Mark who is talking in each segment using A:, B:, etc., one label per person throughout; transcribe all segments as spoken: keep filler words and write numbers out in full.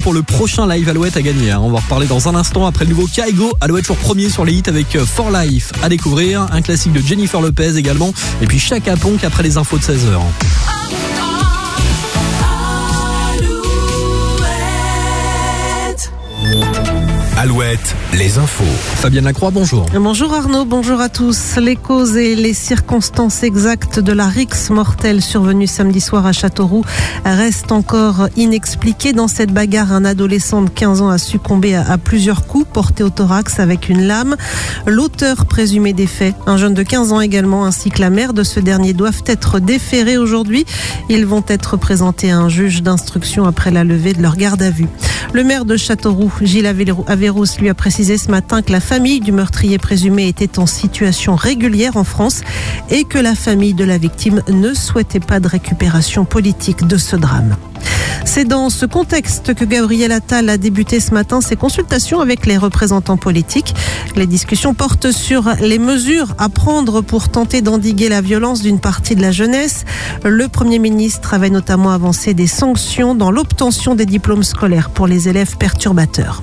A: pour le prochain live Alouette à gagner. On va en reparler dans un instant après le nouveau Kaigo. Alouette toujours premier sur les hits avec For Life à découvrir. Un classique de Jennifer Lopez également. Et puis Chaka Ponk après les infos de seize heures.
B: Alouette, les infos.
A: Fabienne Lacroix, bonjour.
C: Bonjour Arnaud, bonjour à tous. Les causes et les circonstances exactes de la rixe mortelle survenue samedi soir à Châteauroux restent encore inexpliquées. Dans cette bagarre, un adolescent de quinze ans a succombé à, à plusieurs coups portés au thorax avec une lame. L'auteur présumé des faits, un jeune de quinze ans également, ainsi que la mère de ce dernier doivent être déférés aujourd'hui. Ils vont être présentés à un juge d'instruction après la levée de leur garde à vue. Le maire de Châteauroux, Gilles Averrousse, lui a précisé ce matin que la famille du meurtrier présumé était en situation régulière en France et que la famille de la victime ne souhaitait pas de récupération politique de ce drame. C'est dans ce contexte que Gabriel Attal a débuté ce matin ses consultations avec les représentants politiques. Les discussions portent sur les mesures à prendre pour tenter d'endiguer la violence d'une partie de la jeunesse. Le Premier ministre avait notamment avancé des sanctions dans l'obtention des diplômes scolaires pour les élèves perturbateurs.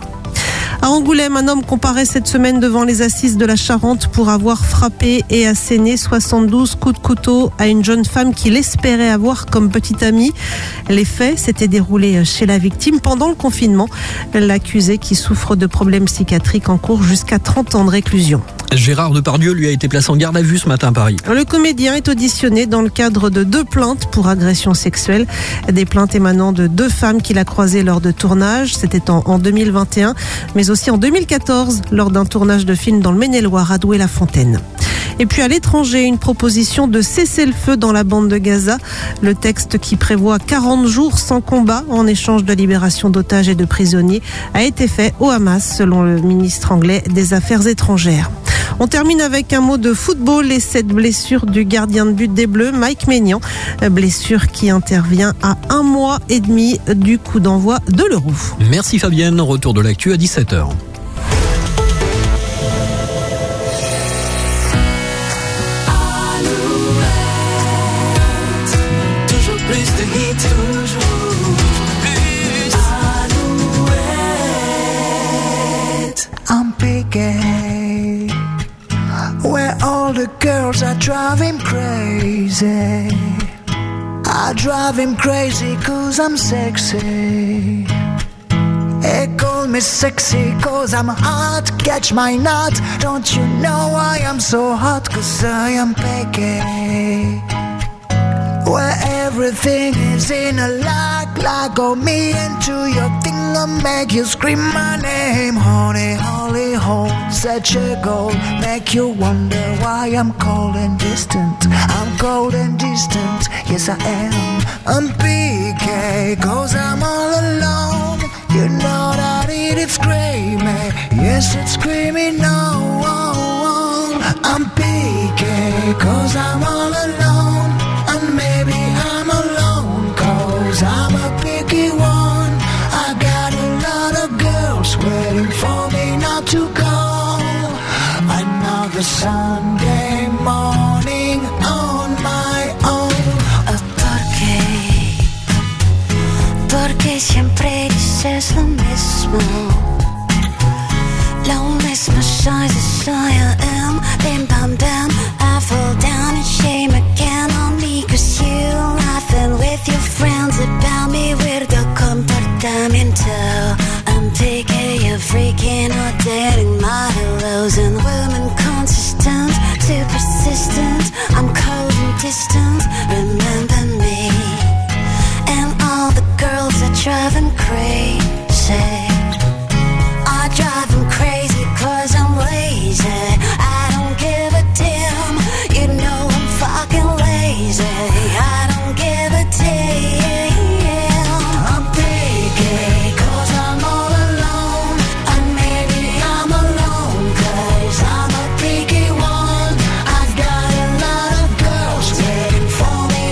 C: À Angoulême, un homme comparaît cette semaine devant les assises de la Charente pour avoir frappé et asséné soixante-douze coups de couteau à une jeune femme qu'il espérait avoir comme petite amie. Les faits s'étaient déroulés chez la victime pendant le confinement. L'accusé, qui souffre de problèmes psychiatriques, encourt jusqu'à trente ans de réclusion.
A: Gérard Depardieu lui a été placé en garde à vue ce matin à Paris.
C: Le comédien est auditionné dans le cadre de deux plaintes pour agression sexuelle. Des plaintes émanant de deux femmes qu'il a croisées lors de tournage. C'était en, en deux mille vingt et un, mais aussi en deux mille quatorze, lors d'un tournage de film dans le Maine-et-Loire à Douai-la-Fontaine. Et puis à l'étranger, une proposition de cessez-le-feu dans la bande de Gaza. Le texte qui prévoit quarante jours sans combat en échange de libération d'otages et de prisonniers a été fait au Hamas, selon le ministre anglais des Affaires étrangères. On termine avec un mot de football et cette blessure du gardien de but des Bleus, Mike Maignan. Blessure qui intervient à un mois et demi du coup d'envoi de l'Euro.
A: Merci Fabienne, retour de l'actu à dix-sept heures.
D: Where all the girls are driving crazy. I drive him crazy cause I'm sexy. They call me sexy cause I'm hot. Catch my nut. Don't you know I am so hot cause I am picky. Where everything is in a lock, lock on me into your thing and make you scream my name. Honey, holy hole, such a goal, make you wonder why I'm cold and distant. I'm cold and distant, yes I am. I'm P K, cause I'm all alone. You know that it is screaming, yes it's screaming no. I'm P K, cause I'm all alone. And maybe I'm alone, cause I'm a picky one. I got a lot of girls waiting for me not to go. Another Sunday morning on my own.
E: Oh, ¿por qué? Porque siempre dices lo mismo. Lo mismo soy, soy I am. Bim bam bam, I fall down in shame again on me. Cause you laughing with your friends about me. Weirdo comportamiento. I'm picky, you're freaking out, dating my heroes. And women consistent, too persistent. I'm cold and distant, remember me. And all the girls are driving crazy. I drive them crazy cause I'm lazy. I don't give a damn, you know I'm fucking lazy. I don't give a damn.
D: I'm picky cause I'm all alone. And maybe I'm alone cause I'm a picky one. I've got a lot of girls waiting for me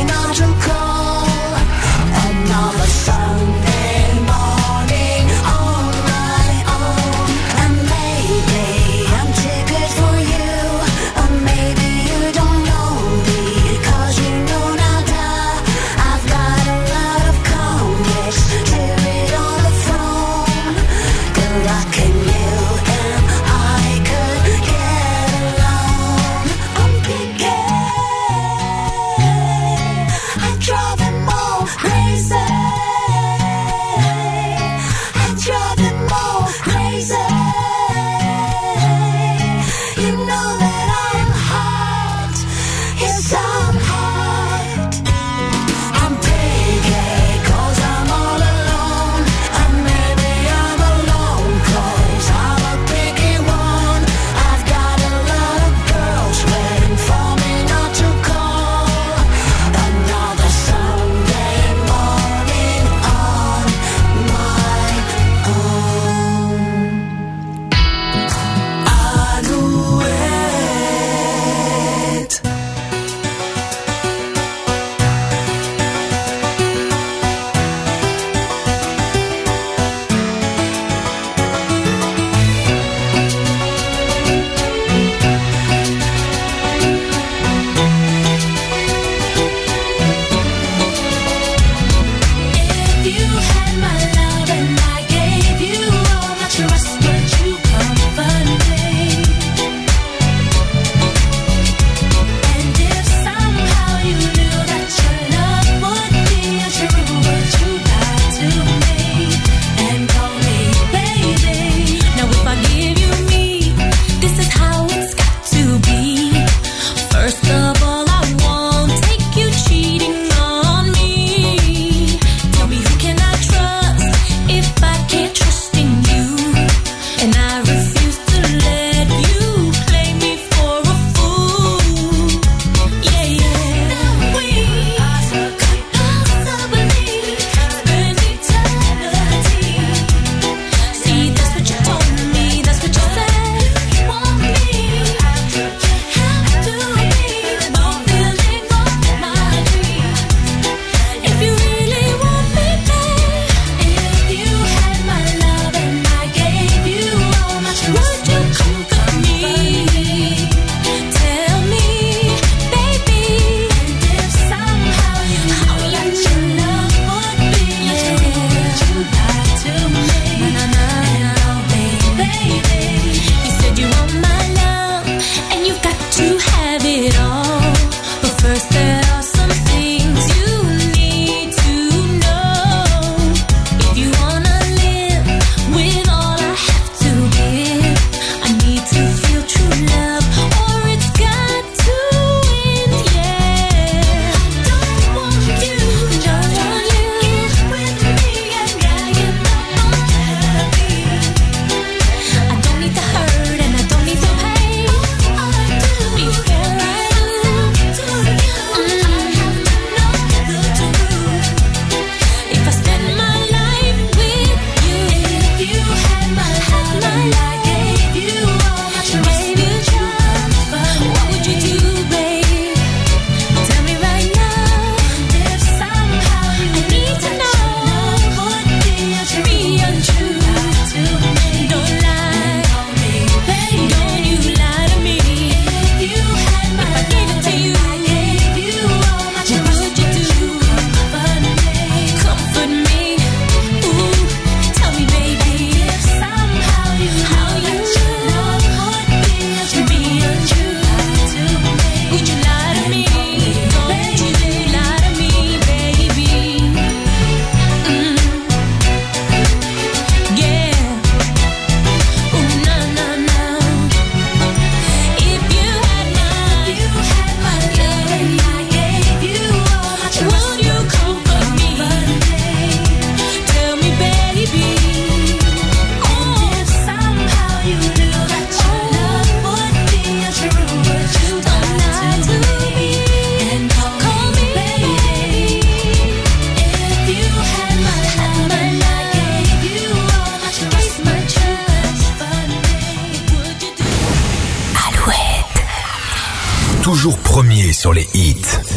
B: toujours premier sur les hits.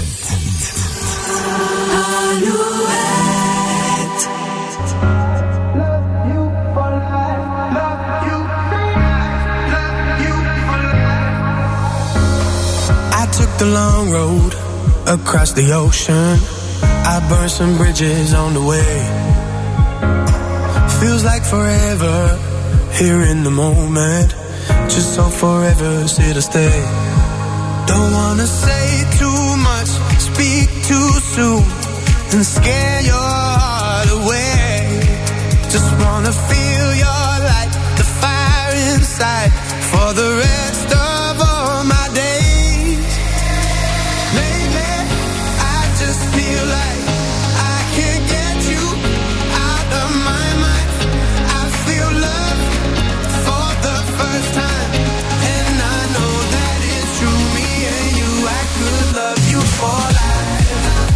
F: I took the long road across the ocean. I burned some bridges on the way. Feels like forever here in the moment. Just so forever here to stay. Don't wanna say too much, speak too soon, and scare your heart away. Just wanna feel your light, the fire inside, for the rest of all my days. Lately, I just feel like I can't get you out of my mind. I feel love for the first time, and I know that it's true. Me and you, I could love you for life.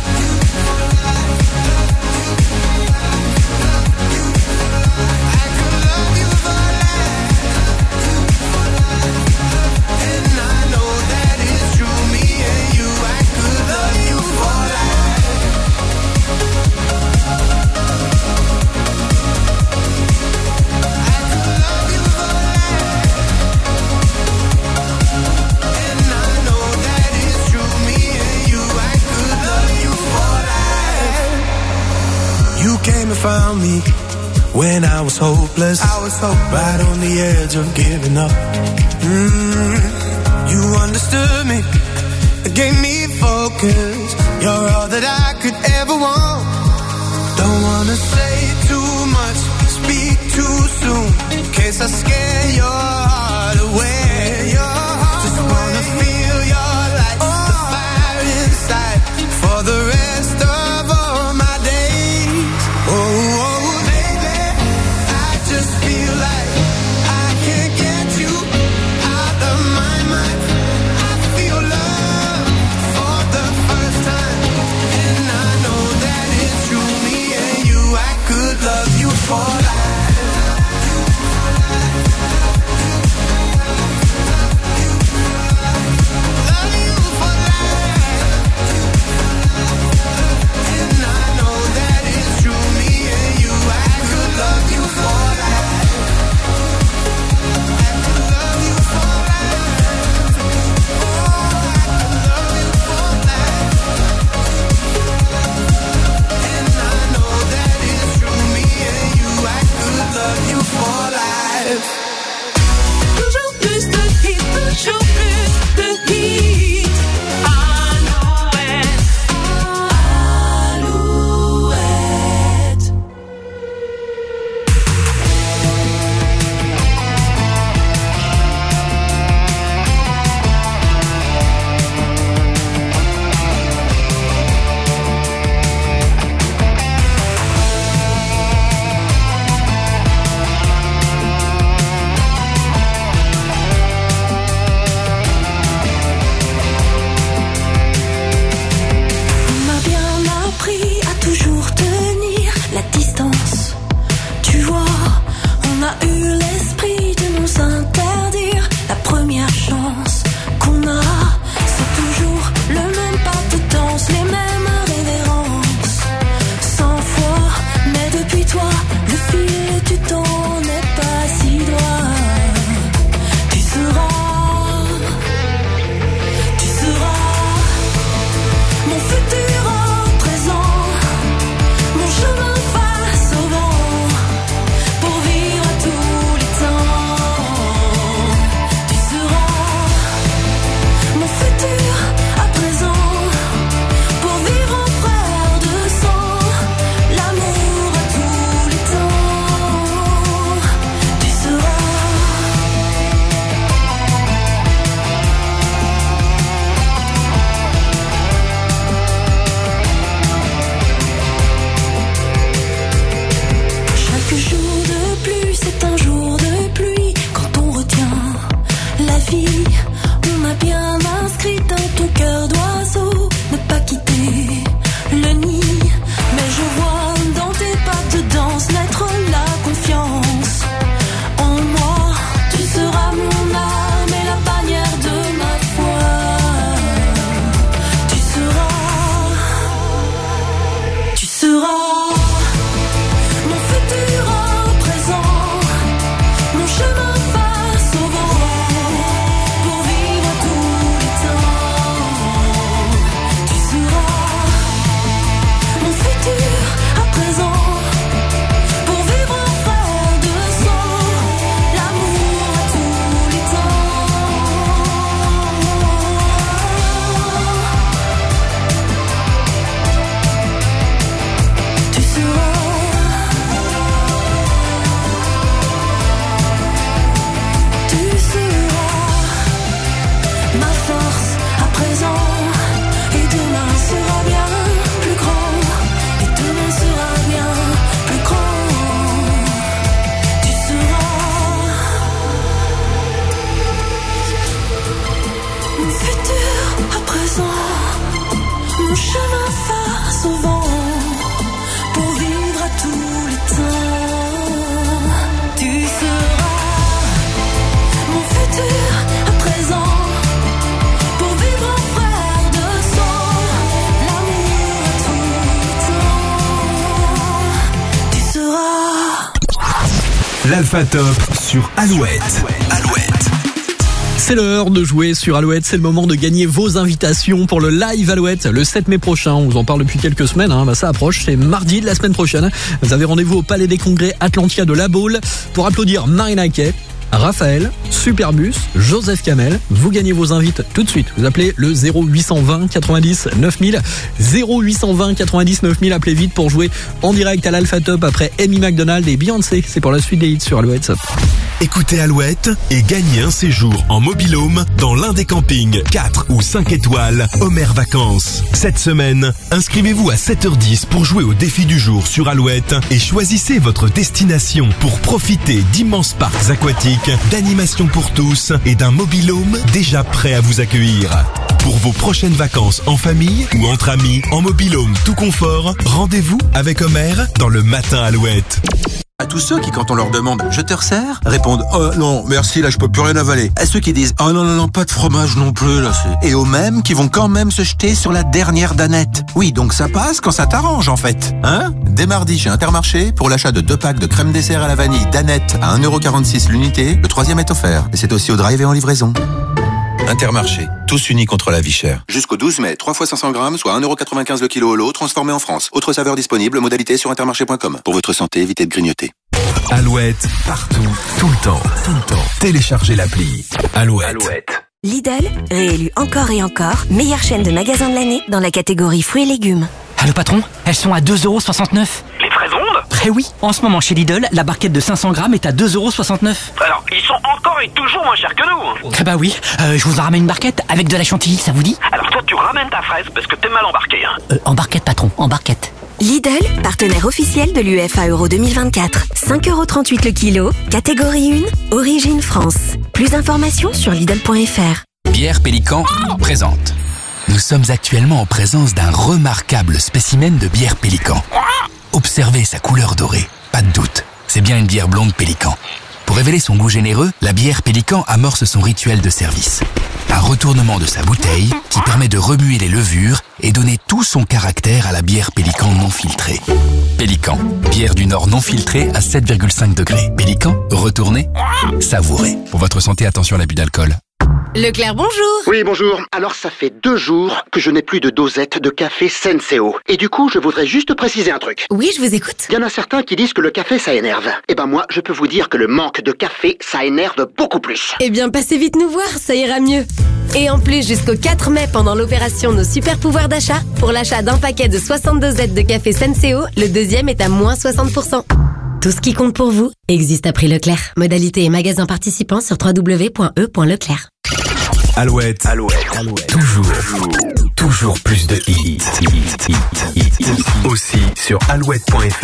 F: I could love you for life, and I know that it's true. Me and you, I could love you for life. I could love you for life, and I know that it's true. Me and you, I could love you for life. You came and found me when I was hopeless. I was hopeless, right on the edge of giving up. Mm, you understood me, it gave me focus. You're all that I could ever want. Don't wanna say too much, speak too soon, in case I scare your heart away. Just wanna feel your light, the fire inside, for the rest of all my days. Oh, oh, baby, I just feel like I can't get you out of my mind. I feel love for the first time, and I know that it's true. Me and you, I could love you for life. Love you for life, and I know that it's true. Me and you, I could love you for life. I could love you for life. Oh, I could love you for life, and I know that it's true. Me and you, I could love you for life.
G: Toujours plus de hits, toujours plus de hits. Alouette, Alouette.
E: On m'a bien appris à toujours tenir la distance. Tu vois, on a eu l'esprit de nous interdire la première chance qu'on a. C'est toujours le même pas de danse, les mêmes révérences. Cent fois, mais depuis toi, le fil du temps n'est pas si droit. Tu seras, tu seras mon futur au présent, mon chemin face au vent, pour vivre à tous les temps. Tu seras mon futur à présent, pour vivre en frère de sang, l'amour à tous les temps.
B: L'Alpha Top sur Alouette. Alouette.
A: C'est l'heure de jouer sur Alouette, c'est le moment de gagner vos invitations pour le live Alouette le sept mai prochain. On vous en parle depuis quelques semaines, hein. Bah, ça approche, c'est mardi de la semaine prochaine. Vous avez rendez-vous au Palais des Congrès Atlantia de La Baule pour applaudir Marina Kaye, Raphaël, Superbus, Joseph Kamel. Vous gagnez vos invites tout de suite. Vous appelez le zéro huit cent vingt quatre-vingt-dix neuf mille. zéro huit cent vingt quatre-vingt-dix neuf mille. Appelez vite pour jouer en direct à l'Alpha Top après Amy McDonald et Beyoncé. C'est pour la suite des hits sur Alouette.
B: Écoutez Alouette et gagnez un séjour en mobil-home dans l'un des campings quatre ou cinq étoiles Homer Vacances. Cette semaine, inscrivez-vous à sept heures dix pour jouer au défi du jour sur Alouette et choisissez votre destination pour profiter d'immenses parcs aquatiques, d'animations pour tous et d'un mobil-home déjà prêt à vous accueillir. Pour vos prochaines vacances en famille ou entre amis, en mobil-home tout confort, rendez-vous avec Homer dans le matin Alouette.
H: À tous ceux qui, quand on leur demande « Je te resserre ?» répondent « Oh non, merci, là je peux plus rien avaler ». À ceux qui disent « Oh non, non, non, pas de fromage non plus, là c'est... » Et aux mêmes qui vont quand même se jeter sur la dernière danette. Oui, donc ça passe quand ça t'arrange en fait. Hein ? Dès mardi chez Intermarché, pour l'achat de deux packs de crème dessert à la vanille danette à un euro quarante-six l'unité, le troisième est offert. Et c'est aussi au drive et en livraison. Intermarché, tous unis contre la vie chère. Jusqu'au douze mai, trois fois cinq cents grammes, soit un euro quatre-vingt-quinze le kilo au lot, transformé en France. Autre saveur disponible, modalité sur intermarché point com. Pour votre santé, évitez de grignoter.
B: Alouette, partout, tout le temps, tout le temps. Téléchargez l'appli Alouette. Alouette.
I: Lidl, réélu encore et encore, meilleure chaîne de magasins de l'année dans la catégorie fruits et légumes.
J: Allô patron, elles sont à deux euros soixante-neuf.
K: Les fraises rondes ?
J: Eh oui, en ce moment chez Lidl, la barquette de cinq cents grammes est à deux euros soixante-neuf.
K: Alors, ils sont encore et toujours moins chers que nous.
J: Eh bah oui, euh, je vous en ramène une barquette avec de la chantilly, ça vous dit ?
K: Alors toi, tu ramènes ta fraise parce que t'es mal embarqué. Hein.
J: Euh, en barquette patron, en barquette.
I: Lidl, partenaire officiel de l'U E F A Euro deux mille vingt-quatre. cinq euros trente-huit le kilo, catégorie un, origine France. Plus d'informations sur Lidl point F R.
L: Bière Pélican présente. Nous sommes actuellement en présence d'un remarquable spécimen de bière Pélican. Observez sa couleur dorée, pas de doute, c'est bien une bière blonde Pélican. Pour révéler son goût généreux, la bière Pélican amorce son rituel de service. Un retournement de sa bouteille qui permet de remuer les levures et donner tout son caractère à la bière Pélican non filtrée. Pélican, bière du Nord non filtrée à sept virgule cinq degrés. Pélican, retournez, savourez. Pour votre santé, attention à l'abus d'alcool.
M: Leclerc, bonjour.
N: Oui, bonjour. Alors, ça fait deux jours que je n'ai plus de dosette de café Senseo. Et du coup, je voudrais juste préciser un truc.
M: Oui, je vous écoute.
N: Il y en a certains qui disent que le café, ça énerve. Eh ben moi, je peux vous dire que le manque de café, ça énerve beaucoup plus.
M: Eh bien, passez vite nous voir, ça ira mieux. Et en plus, jusqu'au quatre mai, pendant l'opération Nos Super Pouvoirs d'achat, pour l'achat d'un paquet de soixante dosettes de café Senseo, le deuxième est à moins soixante pour cent. Tout ce qui compte pour vous existe à prix Leclerc. Modalité et magasins participants sur w w w point e point leclerc.
B: Alouette. Alouette. Alouette. Toujours, toujours plus de hits. Hits, hits, hits. Aussi sur alouette point F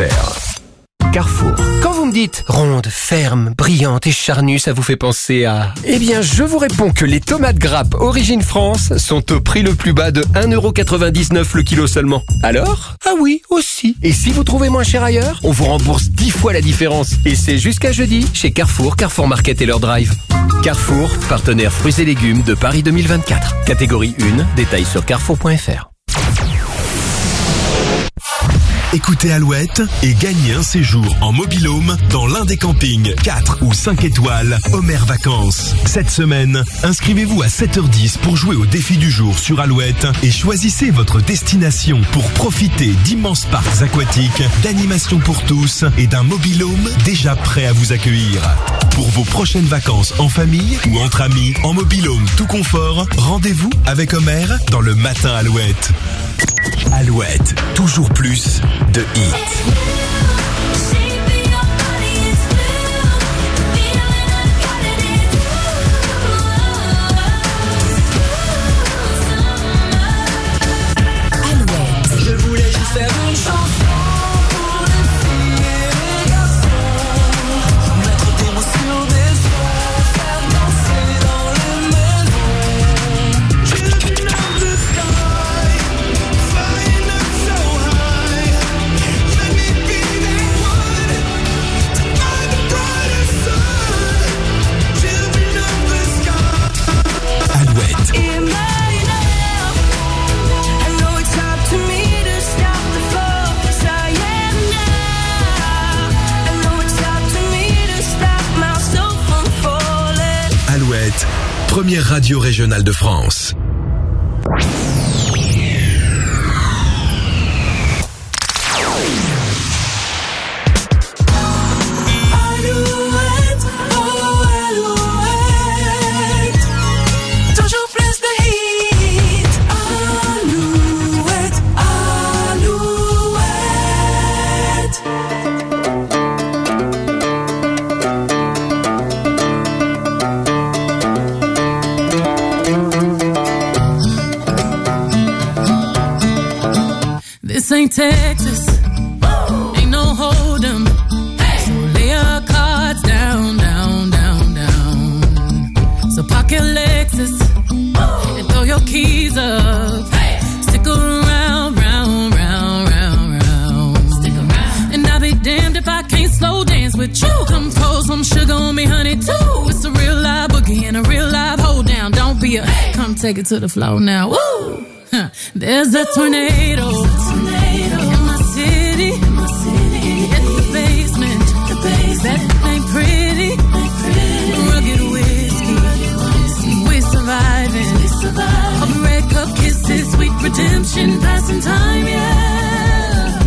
B: R.
O: Carrefour. Quand vous me dites ronde, ferme, brillante et charnue, ça vous fait penser à... Eh bien, je vous réponds que les tomates grappes Origine France sont au prix le plus bas de un euro quatre-vingt-dix-neuf le kilo seulement. Alors ? Ah oui, aussi. Et si vous trouvez moins cher ailleurs, on vous rembourse dix fois la différence. Et c'est jusqu'à jeudi chez Carrefour, Carrefour Market et leur drive. Carrefour, partenaire fruits et légumes de Paris deux mille vingt-quatre. Catégorie un, détails sur carrefour point F R.
B: Écoutez Alouette et gagnez un séjour en mobil-home dans l'un des campings quatre ou cinq étoiles Homer Vacances. Cette semaine, inscrivez-vous à sept heures dix pour jouer au défi du jour sur Alouette et choisissez votre destination pour profiter d'immenses parcs aquatiques, d'animations pour tous et d'un mobil-home déjà prêt à vous accueillir. Pour vos prochaines vacances en famille ou entre amis, en mobil-home tout confort, rendez-vous avec Homer dans le matin Alouette. Alouette, toujours plus de hits.
G: Je voulais juste faire une chanson pour les filles et les garçons, mettre des mots sur des sons, faire danser dans les maisons. Dripping up the sky, flying up so high. Let me be that one.
B: Alouette, première radio régionale de France.
P: This ain't Texas, ain't no hold'em. So lay your cards down, down, down, down. So park your Lexus and throw your keys up. Stick around, round, round, round, round. Stick around. And I'll be damned if I can't slow dance with you. Come pour some sugar on me, honey, too. It's a real live boogie and a real live hold down. Don't be a, come take it to the floor now. Woo! Huh. There's a tornado. In my city, in my city, at the basement, the basement, that ain't pretty, ain't pretty. Rugged whiskey, we surviving, we surviving. Of red cup kisses, sweet redemption, passing time, yeah.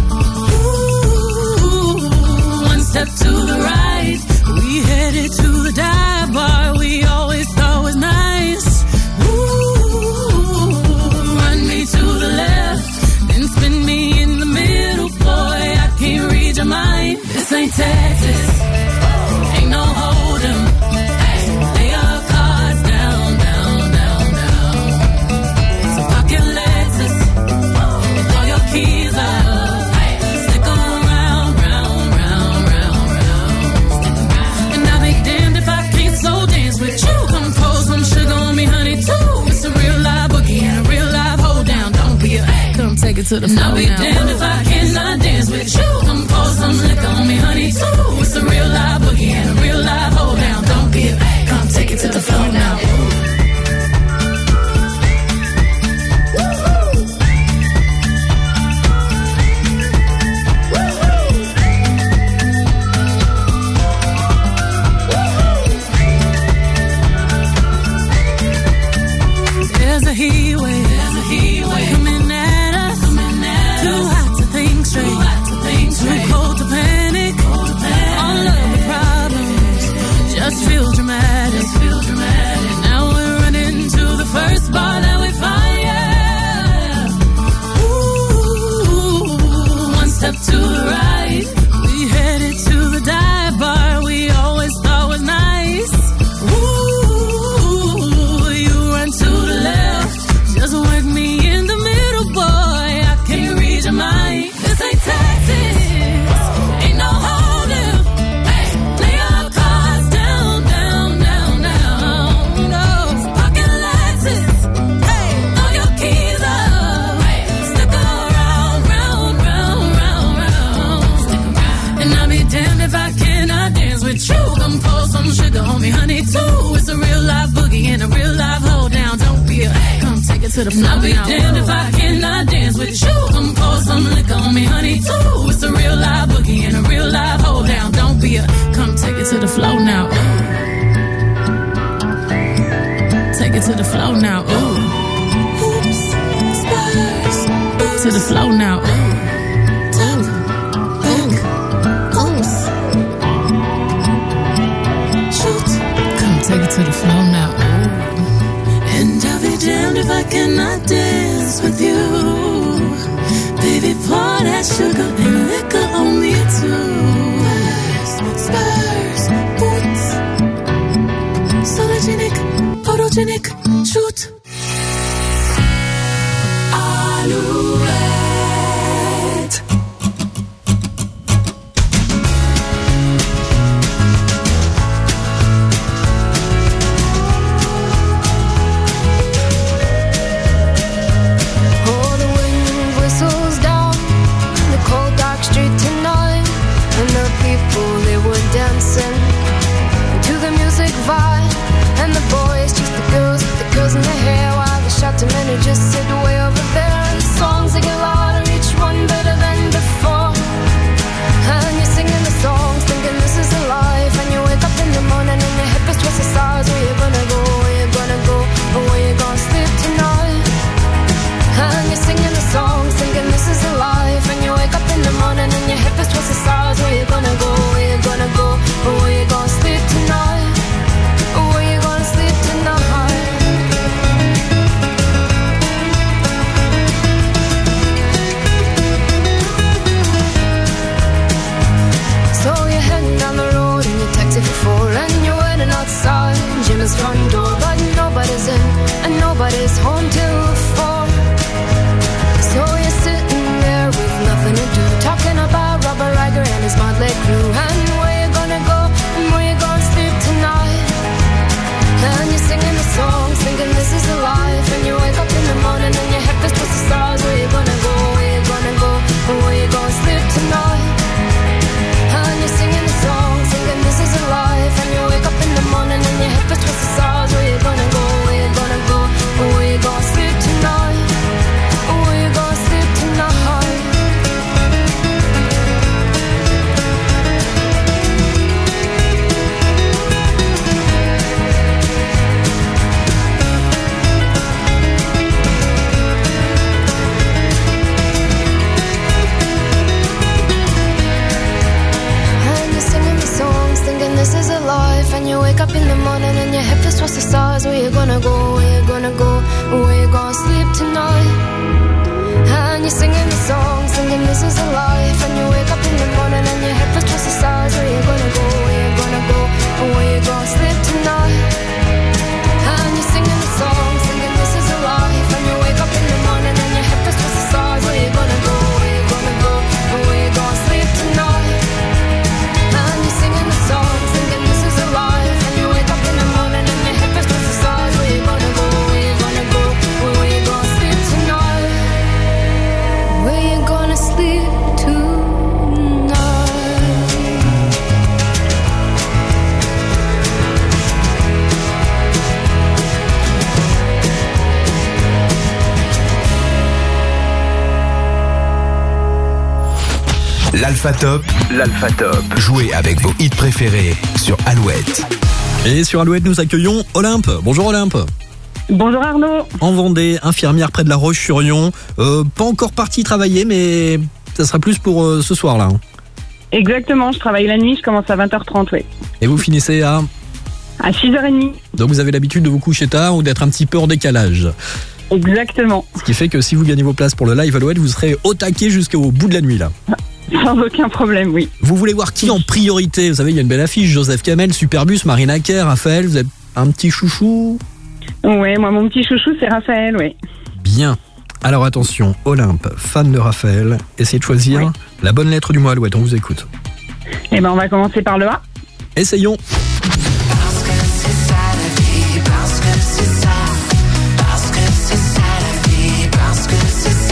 P: Ooh, one step to the right, we headed to the dive bar we always thought was nice. Ooh, run me to the left, then spin me in the middle, boy, I can't read your mind. This ain't Texas, ain't no hold'em. Lay your cards down, down, down, down. So park your Lexus and throw your keys up. Stick around, round, round, round, round. And I'll be damned if I can't slow dance with you. Come pour some sugar on me, honey, too. It's a real live boogie and a real live hold down. Don't be a, come take it to the floor. I'll be damned if I cannot dance with you. Come pour some liquor on me, honey, too. It's a real live boogie and a real live hold down. Don't be a, come take it to the floor now. There's a heat wave, there's a heat wave coming at us, coming at too us. Hot to think straight, too hot to think straight, too cold to panic, cold to panic. All of the problems just feel dramatic, just feel dramatic. Now we're running to the first bar that we find, yeah. Ooh, one step to the right, we headed to the dive bar we always thought was nice. Ooh, you run to the left, just work me in the middle, boy, I can't read your mind. This ain't Texas, ain't no hold'em. Lay your cards down, down, down, down. No, pocket Lexus, hey, throw your keys up. Stick around, round, round, round, round. Stick around. And I'll be damned if I cannot dance with you. Come pour some sugar on me, honey, too. It's a real live boogie and a real live hold down. Don't be a, come take it to the floor. I'll be damned if I cannot dance with you. Come pour some liquor on me, honey, too. It's a real live boogie and a real live hold down. Don't be a, come take it to the floor now. Ooh. Take it to the floor now. Ooh. Oops, spurs. To the floor now. Ooh. Top, back, oops. Shoot, come take it to the floor now. Ooh. And I'll be damned if I cannot dance with you. Baby, pour that sugar and liquor on me too. Spurs, boots, sologenic, photogenic, shoot. Alouette.
Q: Oh, the wind whistles down the cold dark street tonight, and the people, they were dancing to the music vibe, and the boys chased the girls with the girls in their hair, while the shouting men who just sit way over there. And the songs they get louder, each one better than before, and you're singing the songs thinking this is a life, and you wake up in the morning and your hip is twisted sides, where you gonna go? and you wake up in the morning and your head feels towards the stars. Where you gonna go, where you gonna go, where you gonna sleep tonight? And you're singing the song, singing this is a life. And you wake up in the morning and your head feels towards the stars. Where you gonna go, where you gonna go, where you gonna sleep tonight? And you're singing the song, singing this is a life. And you wake up in the morning and your head feels towards the stars. Where you gonna go, where you gonna go, where you gonna sleep tonight? And you're singing the song, singing this is a life. And you wake up in the morning and your head feels towards the stars. Where you gonna go, where you gonna go, where you gonna sleep tonight? Where you gonna sleep tonight?
B: L'Alpha Top, l'Alpha Top. Jouez avec vos hits préférés sur Alouette.
A: Et sur Alouette, nous accueillons Olympe. Bonjour Olympe.
R: Bonjour Arnaud.
A: En Vendée, infirmière près de La Roche-sur-Yon. Euh, pas encore partie travailler, mais ça sera plus pour euh, ce soir-là. Hein.
R: Exactement, je travaille la nuit, je commence à vingt heures trente, oui.
A: Et vous finissez à
R: À six heures trente.
A: Donc vous avez l'habitude de vous coucher tard ou d'être un petit peu en décalage.
R: Exactement.
A: Ce qui fait que si vous gagnez vos places pour le live Alouette, vous serez au taquet jusqu'au bout de la nuit là.
R: Sans aucun problème, oui.
A: Vous voulez voir qui en priorité? Vous savez, il y a une belle affiche, Joseph Kamel, Superbus, Marina Kaye, Raphaël, vous avez un petit chouchou?
R: Ouais, moi mon petit chouchou c'est Raphaël, oui.
A: Bien. Alors attention, Olympe, fan de Raphaël, essayez de choisir oui. la bonne lettre du mot Alouette, on vous écoute.
R: Eh ben on va commencer par le A.
A: Essayons.
G: Parce que c'est ça la vie, parce que c'est ça, parce que c'est ça la vie, parce que c'est ça.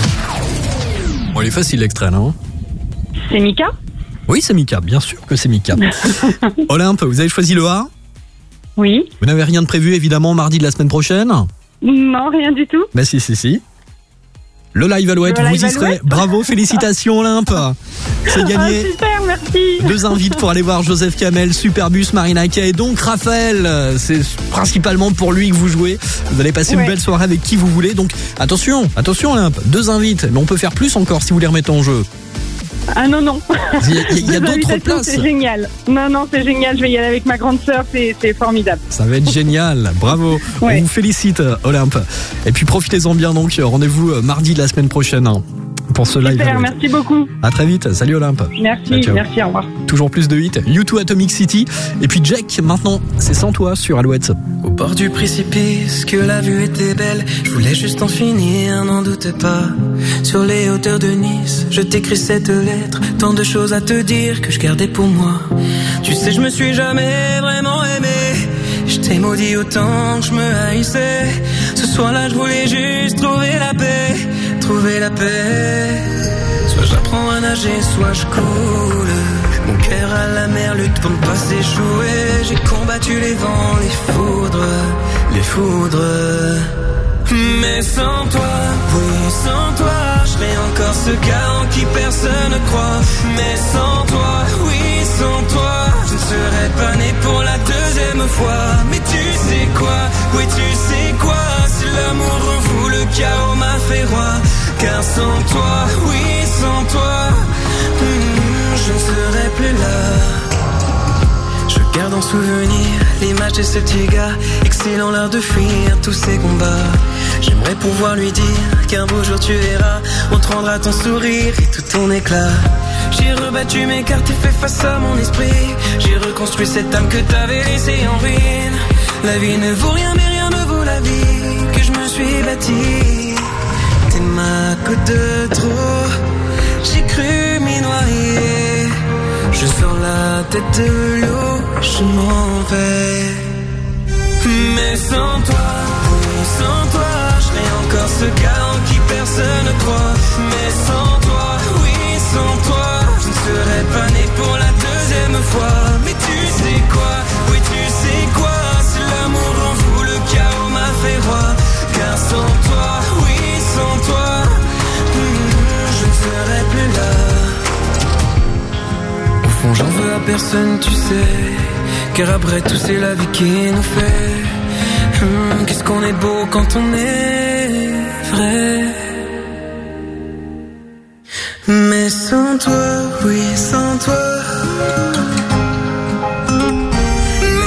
A: Bon, il est facile l'extrait, non?
R: C'est Mika?
A: Oui, c'est Mika, bien sûr que c'est Mika. Olympe, vous avez choisi le A?
R: Oui.
A: Vous n'avez rien de prévu, évidemment, mardi de la semaine prochaine?
R: Non, rien du tout.
A: Bah si, si, si. Le live Alouette,
R: le
A: vous
R: live
A: y serez.
R: Alouette.
A: Bravo, félicitations Olympe. C'est gagné.
R: Ah, super, merci.
A: Deux invites pour aller voir Joseph Kamel, Superbus, Marina Kaye et donc Raphaël. C'est principalement pour lui que vous jouez. Vous allez passer ouais. une belle soirée avec qui vous voulez. Donc attention, attention Olympe, deux invites. Mais on peut faire plus encore si vous les remettez en jeu.
R: Ah non, non.
A: Il y a, il y a d'autres places.
R: C'est génial. Non, non, c'est génial. Je vais y aller avec ma grande sœur. C'est, c'est formidable.
A: Ça va être génial. Bravo.
R: Ouais.
A: On vous félicite, Olympe. Et puis profitez-en bien donc. Rendez-vous mardi de la semaine prochaine pour ce live.
R: Super, merci beaucoup.
A: À très vite. Salut Olympe.
R: Merci, ciao. Merci, au revoir.
A: Toujours plus de hits. U deux Atomic City. Et puis Jack, maintenant, c'est Sans toi sur Alouette.
S: Au bord du précipice, que la vue était belle. Je voulais juste en finir, n'en doute pas. Sur les hauteurs de Nice, je t'écris cette lettre. Tant de choses à te dire que je gardais pour moi. Tu sais, je me suis jamais vraiment aimé. Je t'ai maudit autant que je me haïssais. Ce soir-là, je voulais juste trouver la paix. Trouver la paix. Soit j'apprends à nager, soit je coule. Mon cœur à la mer lutte pour ne pas s'échouer. J'ai combattu les vents, les foudres, les foudres. Mais sans toi, oui, sans toi, je serais encore ce gars en qui personne ne croit. Mais sans toi, oui, sans toi, je ne serais pas né pour la deuxième fois. Mais tu sais quoi, oui, tu sais quoi, si l'amour en vous, le chaos m'a fait roi. Car sans toi, oui, sans toi, hmm, je ne serais plus là. Je garde en souvenir l'image de ce petit gars, excellent l'art de fuir tous ces combats. J'aimerais pouvoir lui dire qu'un beau jour tu verras, on te rendra ton sourire et tout ton éclat. J'ai rebattu mes cartes et fait face à mon esprit. J'ai reconstruit cette âme que t'avais laissée en ruine. La vie ne vaut rien mais rien ne vaut la vie que je me suis bâtie. T'es ma goutte de trop, j'ai cru m'y noyer. Je sors la tête de l'eau, je m'en vais. Mais sans toi, oui, sans toi, je serais encore ce gars en qui personne ne croit. Mais sans toi, oui, sans toi, je ne serais pas né pour la deuxième fois. Mais tu sais quoi, oui, tu sais quoi, si l'amour en vous, le chaos m'a fait roi. Car sans toi, oui, sans toi, hmm, je ne serais plus là. Au fond, j'en veux à personne, tu sais. Car après tout, c'est la vie qui nous fait. Hum, qu'est-ce qu'on est beau quand on est vrai. Mais sans toi, oui, sans toi.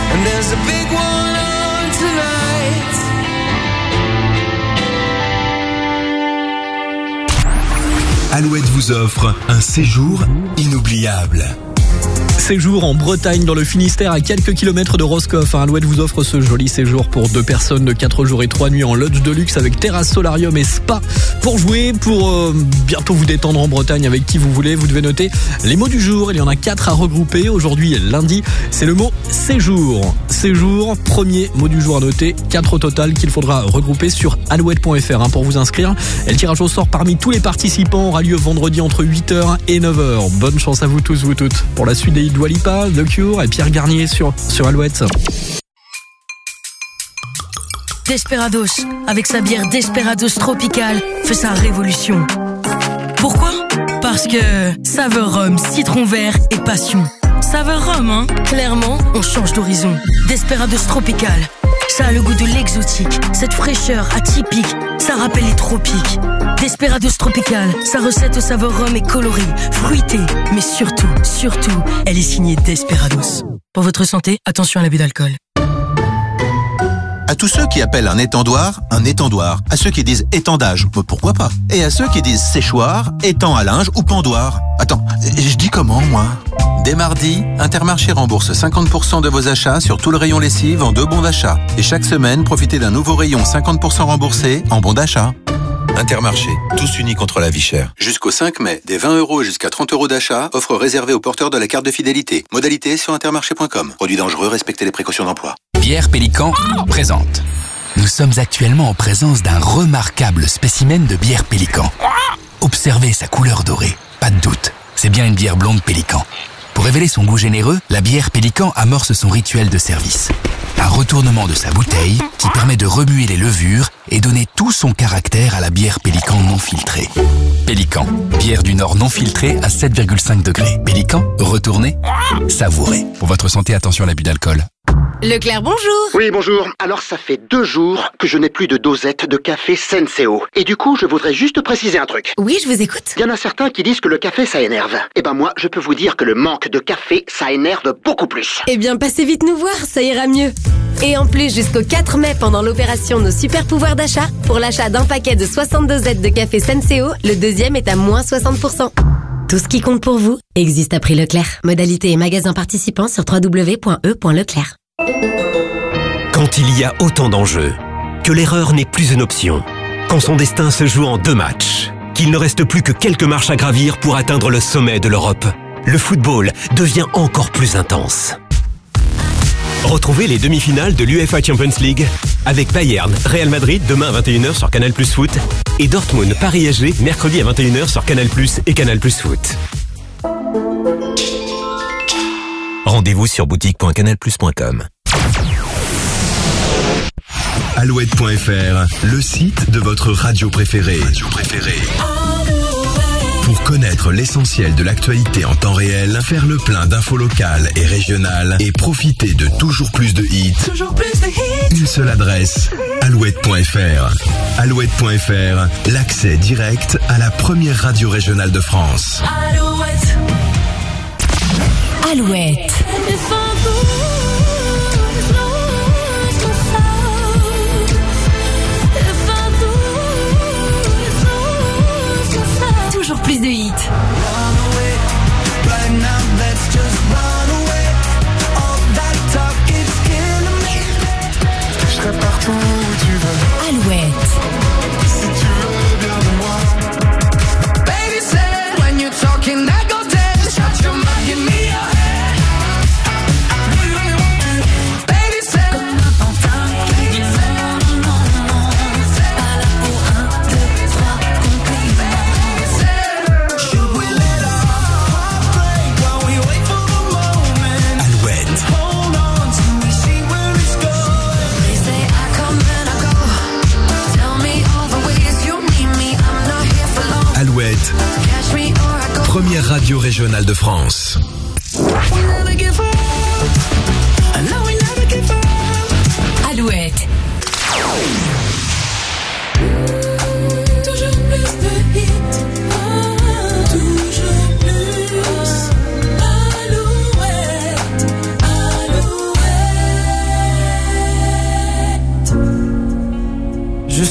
S: And there's a big one on tonight.
B: Alouette vous offre un séjour inoubliable.
A: Séjour en Bretagne, dans le Finistère, à quelques kilomètres de Roscoff. Alouette vous offre ce joli séjour pour deux personnes de quatre jours et trois nuits en lodge de luxe avec terrasse, solarium et spa. Pour jouer, pour euh, bientôt vous détendre en Bretagne avec qui vous voulez, vous devez noter les mots du jour. Il y en a quatre à regrouper. Aujourd'hui, lundi, c'est le mot séjour. Séjour, premier mot du jour à noter. Quatre au total qu'il faudra regrouper sur alouette point f r hein, pour vous inscrire. Et le tirage au sort parmi tous les participants aura lieu vendredi entre huit heures et neuf heures. Bonne chance à vous tous, vous toutes. Pour la suite des Dua Lipa, The Cure et Pierre Garnier sur, sur Alouette.
T: Desperados, avec sa bière Desperados Tropical, fait sa révolution. Pourquoi ? Parce que saveur rhum, citron vert et passion. Saveur rhum, hein ? Clairement, on change d'horizon. Desperados Tropical, ça a le goût de l'exotique, cette fraîcheur atypique, ça rappelle les tropiques. Desperados Tropical, sa recette au saveur rhum est colorée, fruitée, mais surtout, surtout, elle est signée Desperados. Pour votre santé, attention à l'abus d'alcool.
H: À tous ceux qui appellent un étendoir, un étendoir. À ceux qui disent étendage, pourquoi pas. Et à ceux qui disent séchoir, étang à linge ou pendoir. Attends, je dis comment, moi ? Dès mardi, Intermarché rembourse cinquante pour cent de vos achats sur tout le rayon lessive en deux bons d'achat. Et chaque semaine, profitez d'un nouveau rayon cinquante pour cent remboursé en bons d'achat. Intermarché, tous unis contre la vie chère. Jusqu'au cinq mai, des vingt euros jusqu'à trente euros d'achat, offre réservée aux porteurs de la carte de fidélité. Modalité sur intermarché point com. Produit dangereux, respectez les précautions d'emploi.
L: Bière Pélican présente. Nous sommes actuellement en présence d'un remarquable spécimen de bière Pélican. Observez sa couleur dorée. Pas de doute, c'est bien une bière blonde Pélican. Pour révéler son goût généreux, la bière Pélican amorce son rituel de service. Un retournement de sa bouteille qui permet de remuer les levures et donner tout son caractère à la bière Pélican non filtrée. Pélican, bière du Nord non filtrée à sept virgule cinq degrés. Pélican, retournez, savourez. Pour votre santé, attention à l'abus d'alcool.
M: Leclerc, bonjour.
N: Oui, bonjour. Alors, ça fait deux jours que je n'ai plus de dosette de café Senseo. Et du coup, je voudrais juste préciser un truc.
M: Oui, je vous écoute.
N: Il y en a certains qui disent que le café, ça énerve. Eh ben moi, je peux vous dire que le manque de café, ça énerve beaucoup plus.
M: Eh bien, passez vite nous voir, ça ira mieux. Et en plus, jusqu'au quatre mai, pendant l'opération Nos Super Pouvoirs d'achat, pour l'achat d'un paquet de soixante-deux Z de café Senseo, le deuxième est à moins soixante pour cent. Tout ce qui compte pour vous existe à prix Leclerc. Modalité et magasin participants sur w w w point e point leclerc.
O: Quand il y a autant d'enjeux, que l'erreur n'est plus une option, quand son destin se joue en deux matchs, qu'il ne reste plus que quelques marches à gravir pour atteindre le sommet de l'Europe, le football devient encore plus intense. Retrouvez les demi-finales de l'UEFA Champions League avec Bayern, Real Madrid demain à vingt et une heures sur Canal plus Foot et Dortmund, Paris S G mercredi à vingt et une heures sur Canal plus et Canal plus Foot. Rendez-vous sur boutique point canal plus point com.
B: Alouette point f r, le site de votre radio préférée. Radio préférée. Pour connaître l'essentiel de l'actualité en temps réel, faire le plein d'infos locales et régionales et profiter de toujours plus de hits.
G: Toujours plus de hits.
B: Une seule adresse, alouette point f r. Alouette point f r, l'accès direct à la première radio régionale de France.
G: Alouette.
T: Alouette. Toujours plus de hits.
G: Je serai partout où tu veux.
T: Alouette.
G: Si tu veux bien de moi. Baby said when you're talking I go dead. Shut your mouth, give me your head. Baby said comme un pantin qui dit non, non, non. Pas là pour un, deux, trois compliments. Should we let our heart break while we wait for the moment?
B: Alouette.
G: Hold on till we see where it's going. They say I come and I go. Tell me all the ways you need me. I'm not here for long.
B: Alouette,
G: Catch me or I go.
B: première radio régionale de France.
G: We never give up. I know we never give up.
T: Alouette.
G: Toujours plus de hits. Ah, toujours plus. Alouette. Alouette.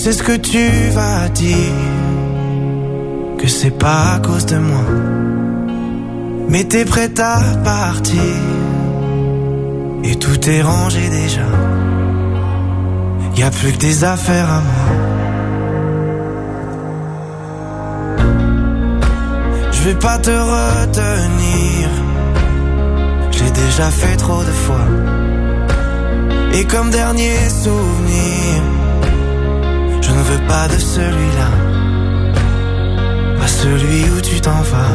S: sais ce que tu vas dire, que c'est pas à cause de moi. Mais t'es prête à partir, et tout est rangé déjà. Y a plus que des affaires à moi. Je vais pas te retenir, je l'ai déjà fait trop de fois. Et comme dernier souvenir, je ne veux pas de celui-là, pas celui où tu t'en vas.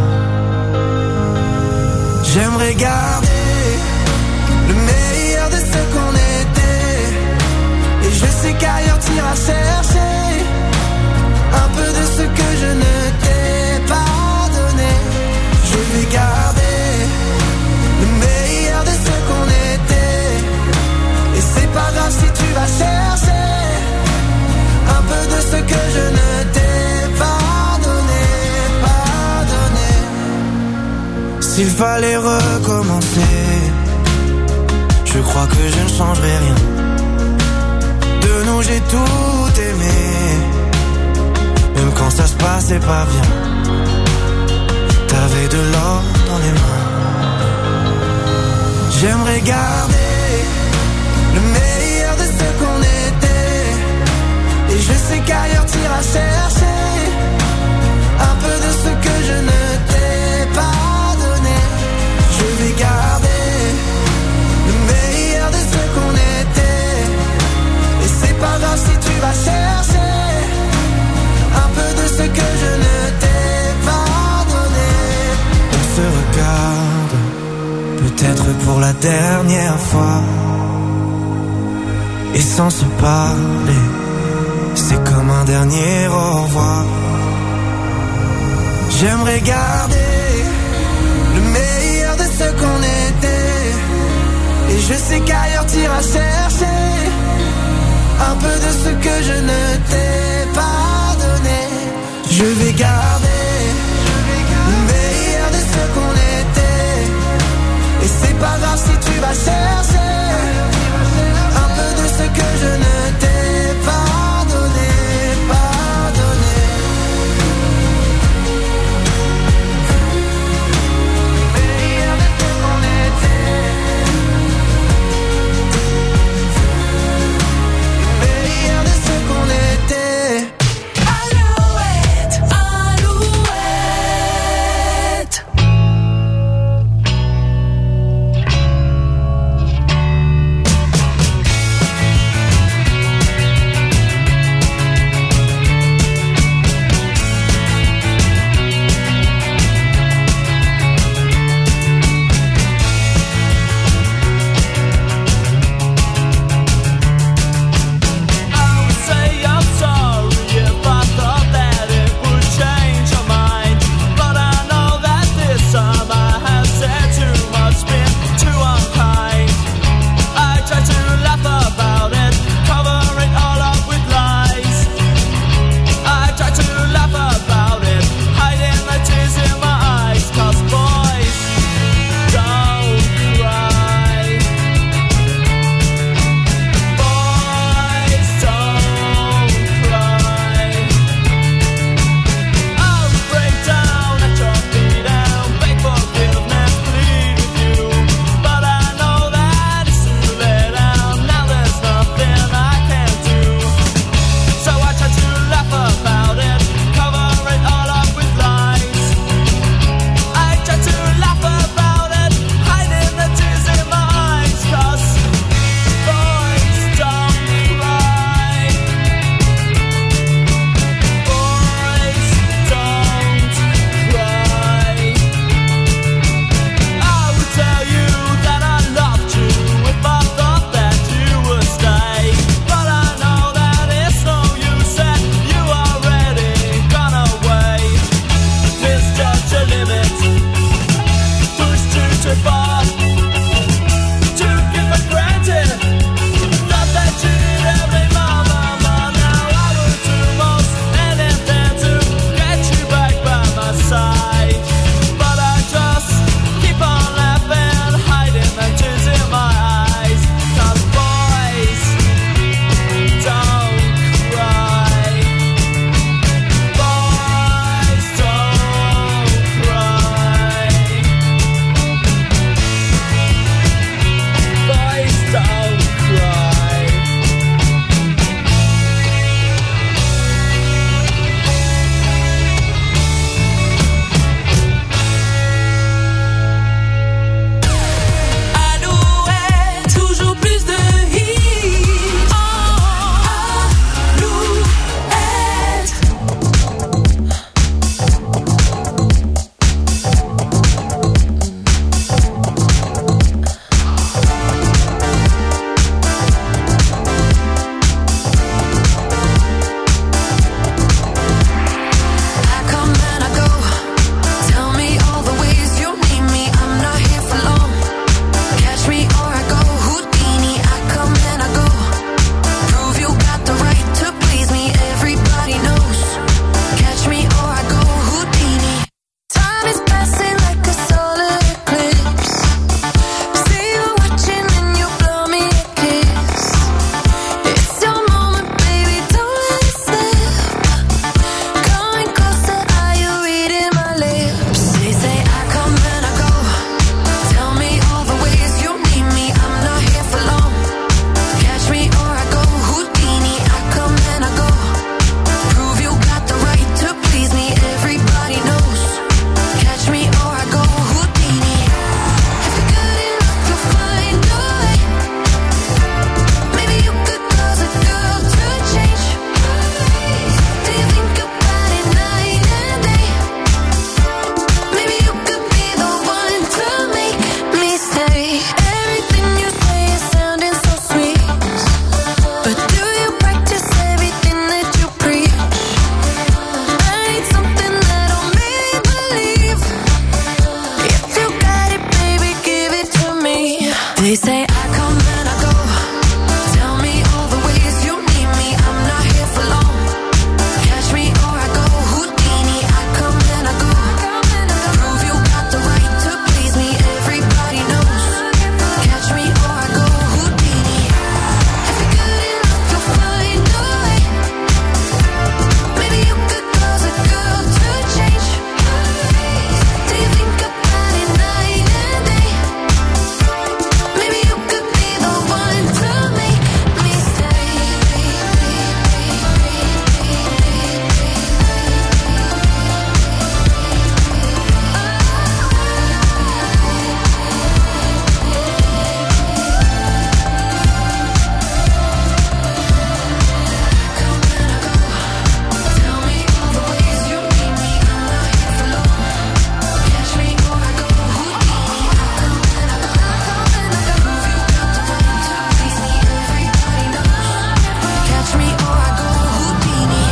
S: J'aimerais garder le meilleur de ce qu'on était, et je sais qu'ailleurs t'iras chercher un peu de ce que je ne t'ai pas donné. Je vais garder le meilleur de ce qu'on était, et c'est pas grave si tu vas chercher un peu de ce que je ne t'ai pas donné, pas donné. S'il fallait recommencer, je crois que je ne changerai rien. De nous j'ai tout aimé, même quand ça se passait pas bien. T'avais de l'or dans les mains. J'aimerais garder le meilleur de ce qu'on était, et je sais qu'ailleurs t'iras chercher un peu de ce que je ne t'ai pas donné. Je vais garder le meilleur de ce qu'on était, et c'est pas grave si tu vas chercher un peu de ce que je ne t'ai pas donné. On se regarde, peut-être pour la dernière fois, et sans se parler, c'est comme un dernier au revoir. J'aimerais garder le meilleur de ce qu'on était, et je sais qu'ailleurs t'iras chercher un peu de ce que je ne t'ai pas donné. Je vais garder le meilleur de ce qu'on était, et c'est pas grave si tu vas chercher un peu de ce que je ne t'ai pas donné, pas donné. Le meilleur de ce qu'on était, le meilleur de ce qu'on était. Alouette, Alouette.
G: Don't cry.
Q: baby. Everything you say is sounding so sweet. But do you practice everything that you preach? I need something that'll make me believe. If you got it, baby, give it to me. They say I come and I go. Tell me all the ways you need me. I'm not here for long. Catch me or I go Houdini. I come and I go. Prove you got the right to please me. Everybody knows. Catch me or I go Houdini. If you're good enough, you'll find a way. Maybe you could cause a girl to change. Do you think about it night and day? Maybe you could be the one to make me stay. Catch me or I go Houdini.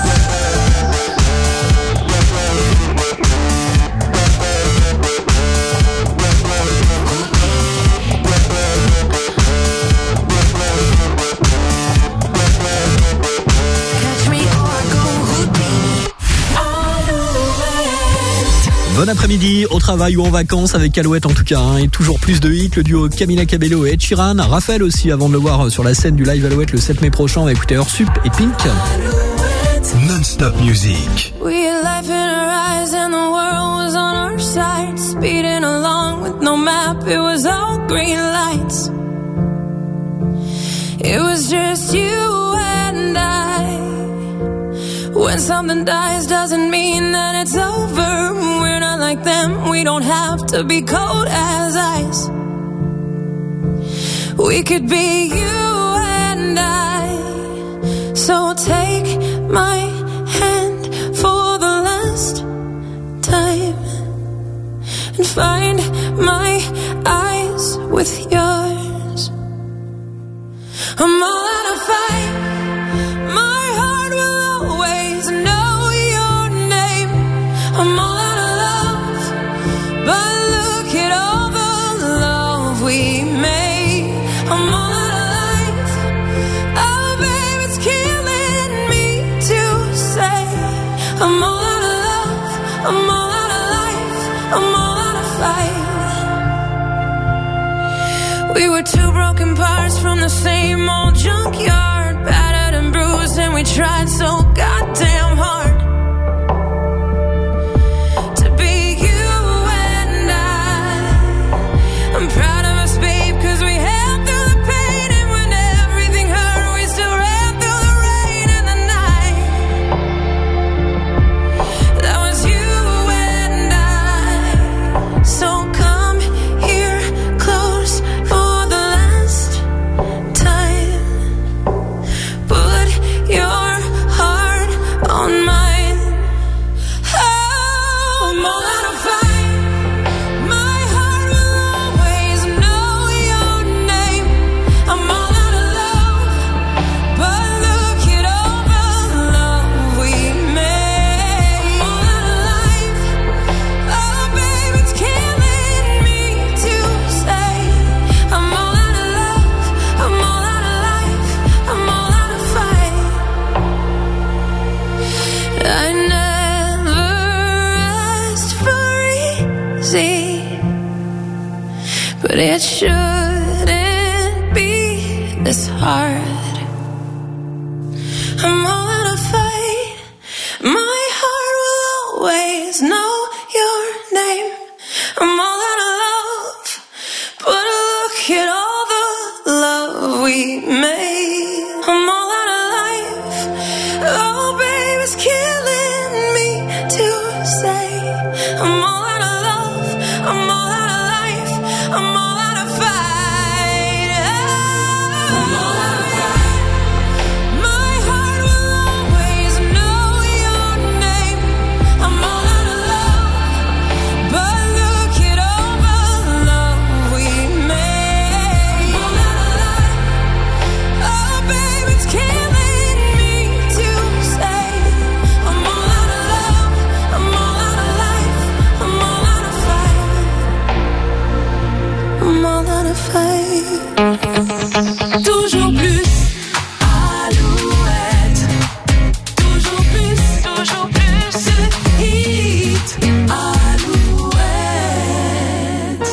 Q: Catch me or I go Houdini.
A: Bon après-midi, au travail ou en vacances avec Alouette en tout cas, hein, et toujours plus de hits, le duo Camila Cabello et Ed Sheeran, Raphaël aussi avant de le voir sur la scène du live Alouette le sept mai prochain, on va écouter Ursup et Pink.
B: Non-stop music.
Q: We had life in our eyes and the world was on our side. Speeding along with no map, it was all green lights. It was just you and I. When something dies doesn't mean that it's over. We're not like them, we don't have to be cold as ice. We could be you and I. So take my hand for the last time and find my eyes with yours. I'm all out of fight. My heart will always know your name. I'm all out of love, but look at all the love we made. I'm all out of life. Oh, babe, it's killing me to say. I'm all out of love. I'm all out of life. I'm all out of fight. We were two broken parts from the same old junkyard, battered and bruised, and we tried so goddamn hard to be you and I. I'm proud of us, babe, 'cause we held through the pain, and when everything hurt, we still ran through the rain and the night. That was you and I. So come here close for the last time. Put your heart on mine. Oh, I'm all out of fight. My heart will always know your name. I'm all out of love, but look at all the love we made. I'm all out of life. Oh, babe, it's killing me to say. I'm all out of love. I'm all out of life. I'm all out of fight. I never asked for easy, but it shouldn't be this hard. I'm all out of fight. My heart will always know your name. I'm all out of love, but look at all the love we made. I'm all out of life. Oh, babe, it's killing me to say. I'm all out of love. I'm all out of life. I'm all out of fight. I'm all out of fight. My heart will always know your name. I'm all out of love, but look at all the love we made.
P: fade. Toujours plus. Alouette. Toujours plus, toujours plus. Hit. Alouette.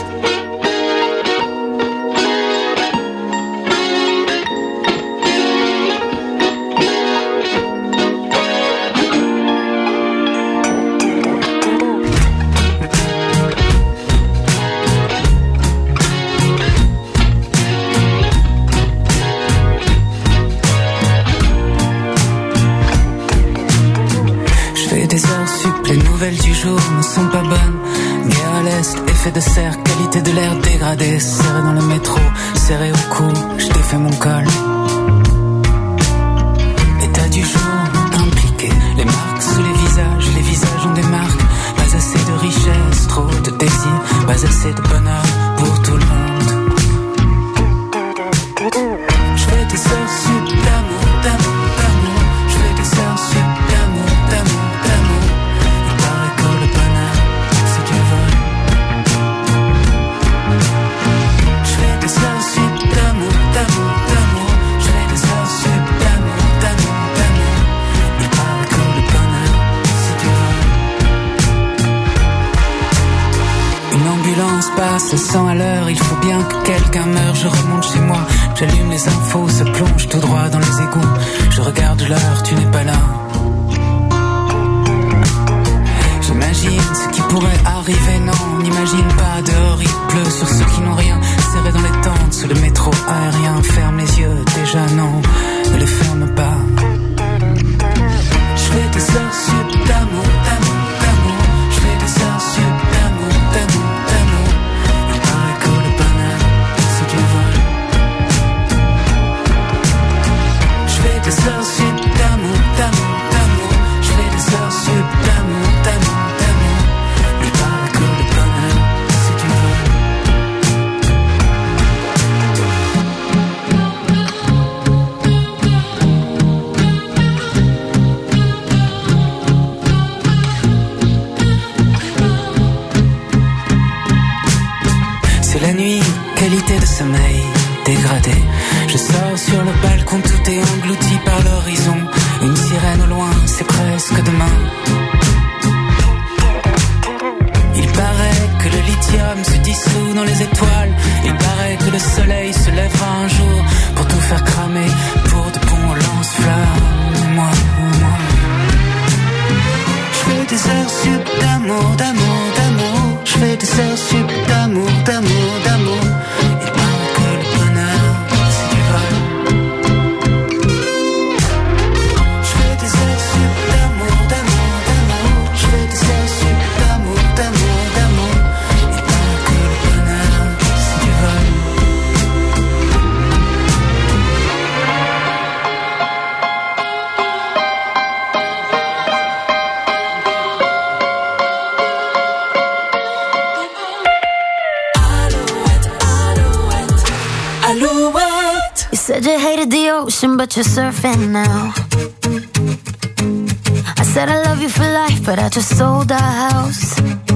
S: Des heures sup, les nouvelles du jour ne sont pas bonnes. Guerre à l'est, effet de serre, qualité de l'air dégradée. Serré dans le métro, serré au cou, je défais mon col. État du jour, impliqué. Les marques sous les visages, les visages ont des marques. Pas assez de richesse, trop de désir. Pas assez de bonheur pour tout le monde. Je fais des heures sup d'amour, d'amour, d'amour. Je fais des heures sup d'amour, d'amour. Passe cent à l'heure, il faut bien que quelqu'un meure. Je remonte chez moi, j'allume les infos, se plonge tout droit dans les égouts. Je regarde l'heure, tu n'es pas là. J'imagine ce qui pourrait arriver, non, n'imagine pas. Dehors il pleut sur ceux qui n'ont rien. Serré dans les tentes, sous le métro aérien. Ferme les yeux, déjà non, ne les ferme pas. Je fais des heures sup d'amour, d'amour, d'amour. Je fais des heures sup d'amour, d'amour. Des heures sup d'amour, d'amour, d'amour. Je fais des heures sup d'amour, d'amour, d'amour. Il paraît que le bonheur, c'est du vol. C'est la nuit, qualité de sommeil dégradé. Je sors sur le balcon, tout est englouti par l'horizon. Une sirène au loin, c'est presque demain. Il paraît que le lithium se dissout dans les étoiles. Il paraît que le soleil se lèvera un jour pour tout faire cramer, pour de bons lance-flammes. Moi, moi. Je fais des heures sup d'amour, d'amour, d'amour. Je fais des heures sup d'amour, d'amour, d'amour.
E: Said you hated the ocean, but you're surfing now. I said I love you for life, but I just sold our house.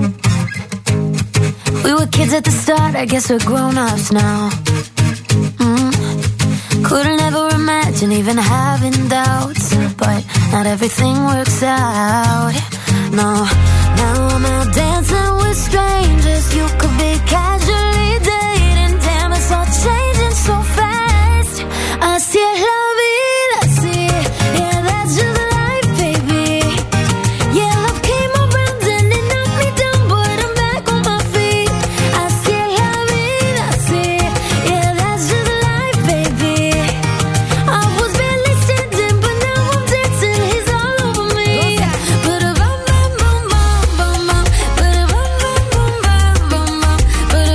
E: We were kids at the start, I guess we're grown-ups now. Mm. Couldn't ever imagine even having doubts, but not everything works out. No, now I'm out dancing with strangers. You could be casually dating. Damn, it's all changing so fast. Así es la vida, sí. Yeah, that's just life, baby. Yeah, love came around and it knocked me down, but I'm back on my feet. Así es la vida, sí. Yeah, that's just life, baby. I was barely standing, but now I'm dancing. He's all over me. Ba-da-bum, bum, bum, bum, bum, bum. Ba-da-bum, bum, bum, bum, bum, bum.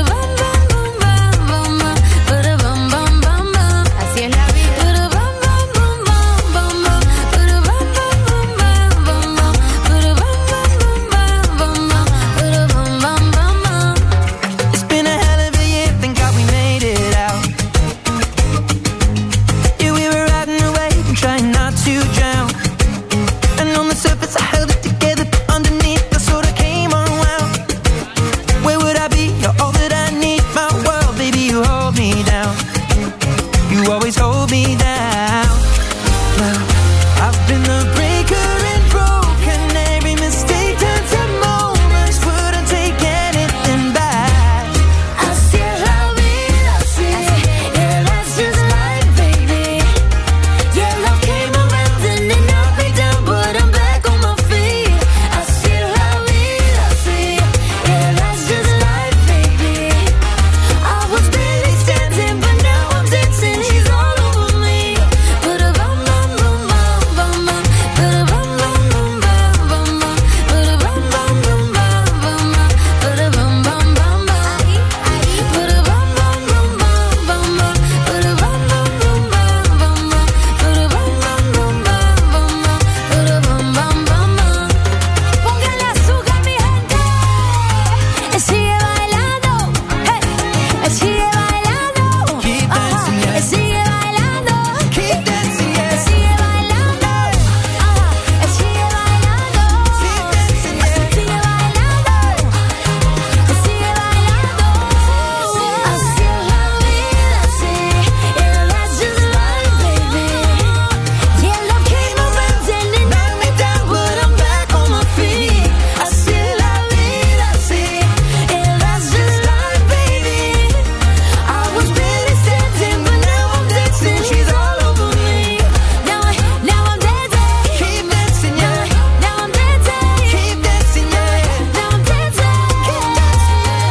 G: sigue bailando, ajá, sigue bailando, keep dancing, yeah. Sigue bailando, ajá, sigue bailando, sigue bailando, sigue bailando. Así es la vida, sí, and that's just life, baby. Yeah, love came around and it knocked me down, but I'm back on my feet. Así es la vida, sí, and that's just life, baby. I was barely standing, but now I'm dancing. She's all over me. Now I, now I'm dancing. Keep dancing, yeah. Now I'm dancing. Keep dancing, yeah. Now I'm dancing. Keep dancing, yeah.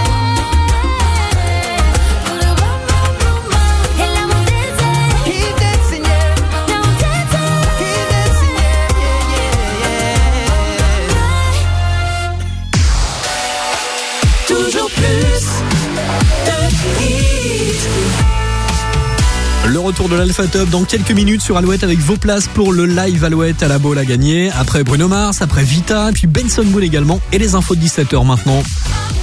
G: And I'm dancing. Keep dancing, yeah. Now I'm dancing. Keep dancing, yeah, yeah, yeah. Toujours plus de hits.
A: Le retour de l'Alpha Top dans quelques minutes sur Alouette avec vos places pour le live Alouette à la Baule à gagner. Après Bruno Mars, après Vita, puis Benson Boone également et les infos de dix-sept heures maintenant.